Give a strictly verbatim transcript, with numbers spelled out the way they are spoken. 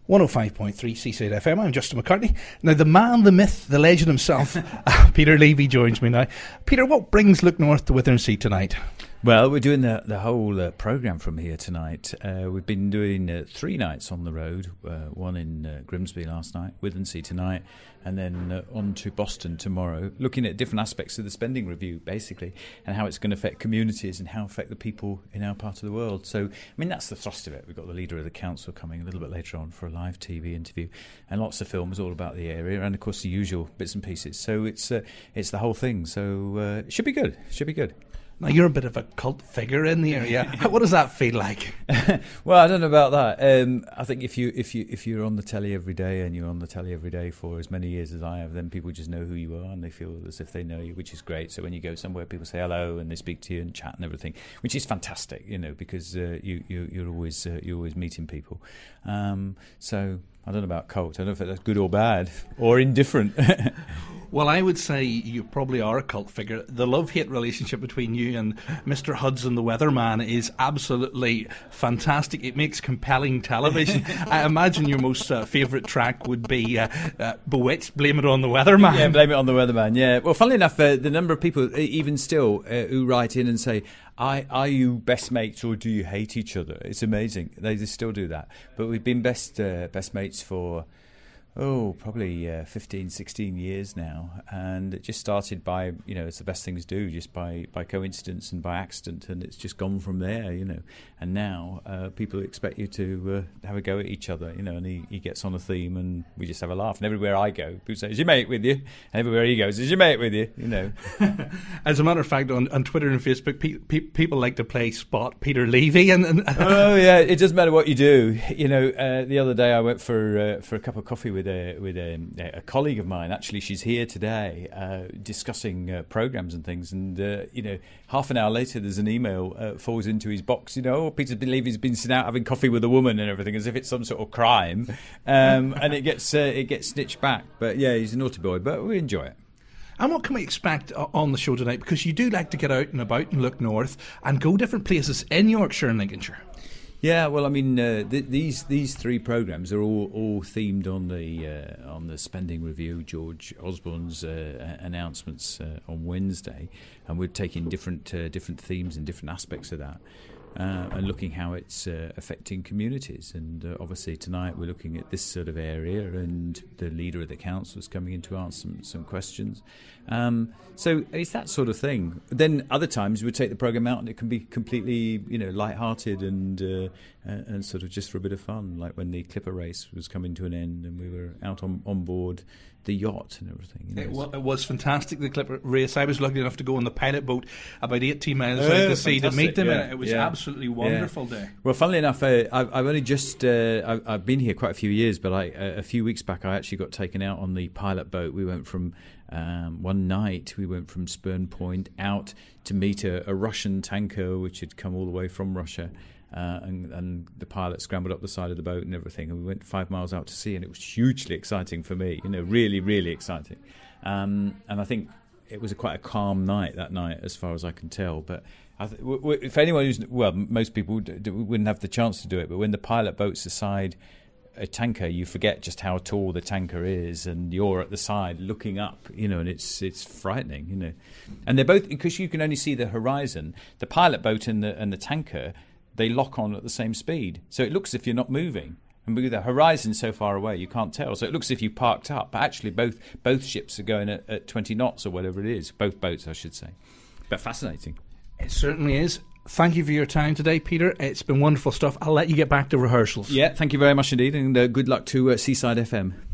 one oh five point three Seaside F M. I'm Justin McCartney. Now, the man, the myth, the legend himself, Peter Levy joins me now. Peter, what brings Look North to Withensea tonight? Well, we're doing the the whole uh, programme from here tonight. Uh, we've been doing uh, three nights on the road, uh, one in uh, Grimsby last night, Withensea tonight, and then uh, on to Boston tomorrow, looking at different aspects of the spending review, basically, and how it's going to affect communities and how affect the people in our part of the world. So, I mean, that's the thrust of it. We've got the leader of the council coming a little bit later on for a live T V interview, and lots of films all about the area, and, of course, the usual bits and pieces. So it's, uh, it's the whole thing. So uh, it should be good. It should be good. Now, you're a bit of a cult figure in the area. What does that feel like? Well, I don't know about that. Um, I think if you if you if you're on the telly every day and you're on the telly every day for as many years as I have, then people just know who you are and they feel as if they know you, which is great. So when you go somewhere, people say hello and they speak to you and chat and everything, which is fantastic, you know, because uh, you, you you're always uh, you're always meeting people. Um, so I don't know about cult. I don't know if that's good or bad or indifferent. Well, I would say you probably are a cult figure. The love-hate relationship between you and Mister Hudson, the weatherman, is absolutely fantastic. It makes compelling television. I imagine your most uh, favourite track would be uh, uh, Bewitched, Blame It on the Weatherman. Yeah, Blame It on the Weatherman, yeah. Well, funnily enough, uh, the number of people, even still, uh, who write in and say, I, are you best mates or do you hate each other? It's amazing. They just still do that. But we've been best uh, best mates for... Oh, probably uh, fifteen, sixteen years now. And it just started by, you know, it's the best things do, just by, by coincidence and by accident. And it's just gone from there, you know. And now uh, people expect you to uh, have a go at each other, you know, and he, he gets on a theme and we just have a laugh. And everywhere I go, people say, is your mate with you? And everywhere he goes, is your mate with you? You know. As a matter of fact, on, on Twitter and Facebook, pe- pe- people like to play Spot Peter Levy. And, and oh, yeah, it doesn't matter what you do. You know, uh, the other day I went for uh, for a cup of coffee with a with a, a colleague of mine. Actually, she's here today uh, discussing uh, programs and things. And uh, you know, half an hour later, there's an email uh, falls into his box. You know, oh, Peter Levy's been sitting out having coffee with a woman and everything, as if it's some sort of crime. Um, and it gets uh, it gets snitched back. But yeah, he's a naughty boy, but we enjoy it. And what can we expect on the show tonight? Because you do like to get out and about and look north and go different places in Yorkshire and Lincolnshire. Yeah, well, I mean, uh, th- these these three programmes are all, all themed on the uh, on the spending review, George Osborne's uh, announcements uh, on Wednesday, and we're taking different uh, different themes and different aspects of that. Uh, and looking how it's uh, affecting communities. And uh, obviously tonight we're looking at this sort of area, and the leader of the council is coming in to answer some, some questions. Um, so it's that sort of thing. Then other times we take the programme out and it can be completely, you know, light-hearted and uh, and sort of just for a bit of fun, like when the Clipper race was coming to an end and we were out on, on board the yacht and everything. You know. It, w- it was fantastic, the Clipper race. I was lucky enough to go on the pilot boat about eighteen miles oh, out to sea to meet them. Yeah, and it was yeah. absolutely wonderful yeah. day. Well, funnily enough, uh, I've, I've only just uh, I've, I've been here quite a few years, but I, uh, a few weeks back I actually got taken out on the pilot boat. We went from um, one night we went from Spurn Point out to meet a, a Russian tanker which had come all the way from Russia. Uh, and, and the pilot scrambled up the side of the boat and everything, and we went five miles out to sea, and it was hugely exciting for me, you know, really, really exciting. Um, and I think it was a quite a calm night that night, as far as I can tell. But I th- w- w- if anyone who's, well, most people d- d- wouldn't have the chance to do it, but when the pilot boats aside a tanker, you forget just how tall the tanker is, and you're at the side looking up, you know, and it's it's frightening, you know. And they're both, because you can only see the horizon, the pilot boat and the and the tanker, they lock on at the same speed. So it looks as if you're not moving. And with the horizon so far away, you can't tell. So it looks as if you parked up. But actually, both both ships are going at, at twenty knots or whatever it is. Both boats, I should say. But fascinating. It certainly is. Thank you for your time today, Peter. It's been wonderful stuff. I'll let you get back to rehearsals. Yeah, thank you very much indeed. And uh, good luck to uh, Seaside F M.